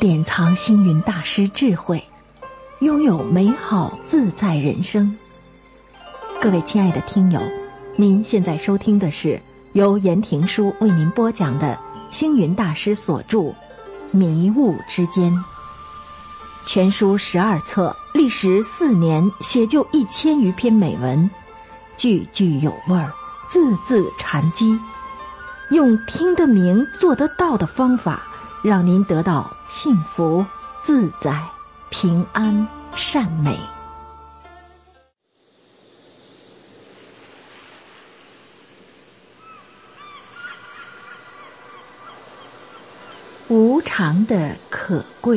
典藏星云大师智慧，拥有美好自在人生。各位亲爱的听友，您现在收听的是由言庭书为您播讲的星云大师所著《迷雾之间》全书12册，历时4年，写就1000余篇美文，句句有味儿，字字禅机，用听得明做得到的方法，让您得到幸福、自在、平安、善美。无常的可贵。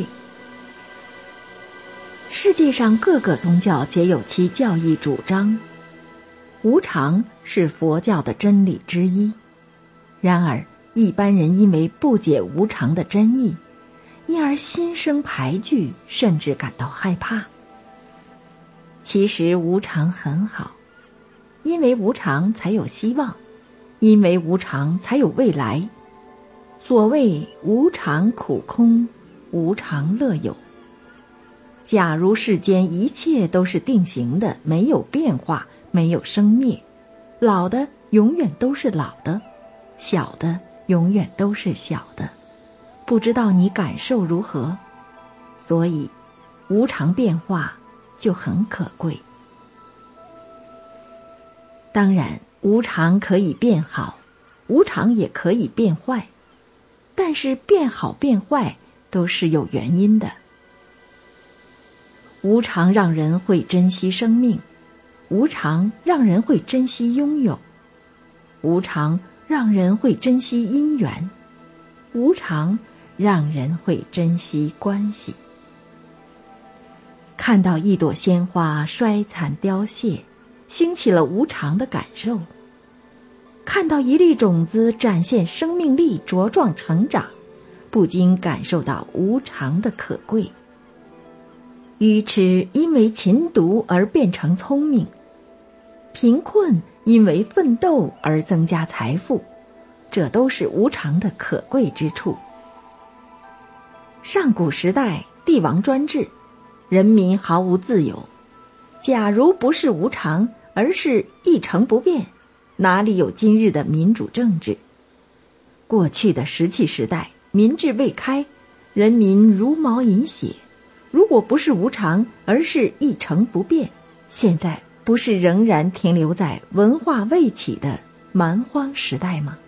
世界上各个宗教皆有其教义主张，无常是佛教的真理之一。然而一般人因为不解无常的真意，因而心生排拒，甚至感到害怕。其实无常很好，因为无常才有希望，因为无常才有未来。所谓无常苦空，无常乐有。假如世间一切都是定型的，没有变化，没有生灭，老的永远都是老的，小的永远都是小的，不知道你感受如何？所以无常变化就很可贵。当然无常可以变好，无常也可以变坏，但是变好变坏都是有原因的。无常让人会珍惜生命，无常让人会珍惜拥有，无常让人会珍惜姻缘，无常让人会珍惜关系。看到一朵鲜花衰残凋谢，兴起了无常的感受；看到一粒种子展现生命力茁壮成长，不禁感受到无常的可贵。愚痴因为勤读而变成聪明，贫困因为奋斗而增加财富，这都是无常的可贵之处。上古时代帝王专制，人民毫无自由，假如不是无常，而是一成不变，哪里有今日的民主政治？过去的石器时代，民智未开，人民茹毛饮血，如果不是无常，而是一成不变，现在不是仍然停留在文化未起的蛮荒时代吗？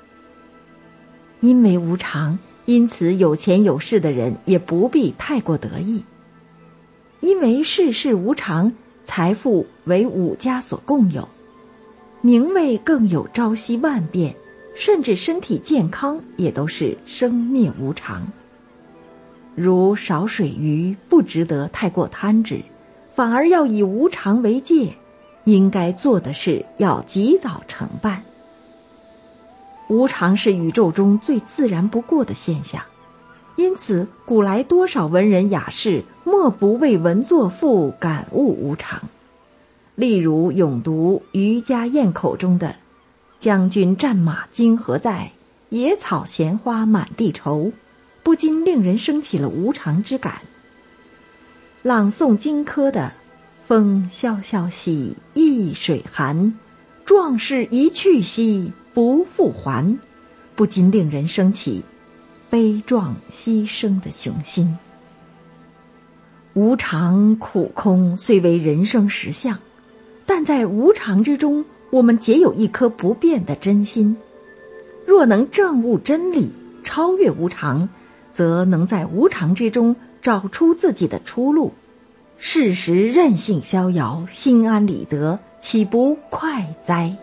因为无常，因此有钱有势的人也不必太过得意。因为世事无常，财富为五家所共有，名位更有朝夕万变，甚至身体健康也都是生灭无常。如少水鱼，不值得太过贪执，反而要以无常为戒，应该做的事要及早承办。无常是宇宙中最自然不过的现象，因此古来多少文人雅士莫不为文作赋感悟无常。例如咏读渔家堰口中的将军战马今何在，野草闲花满地愁，不禁令人生起了无常之感。朗诵荆轲的风萧萧兮易水寒，壮士一去兮不复还，不禁令人生起悲壮牺牲的雄心。无常苦空虽为人生实相，但在无常之中，我们皆有一颗不变的真心。若能证悟真理，超越无常，则能在无常之中找出自己的出路。适时任性逍遥，心安理得，岂不快哉？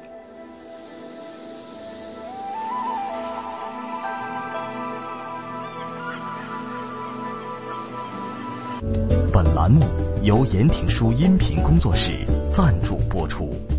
本栏目由言庭书音频工作室赞助播出。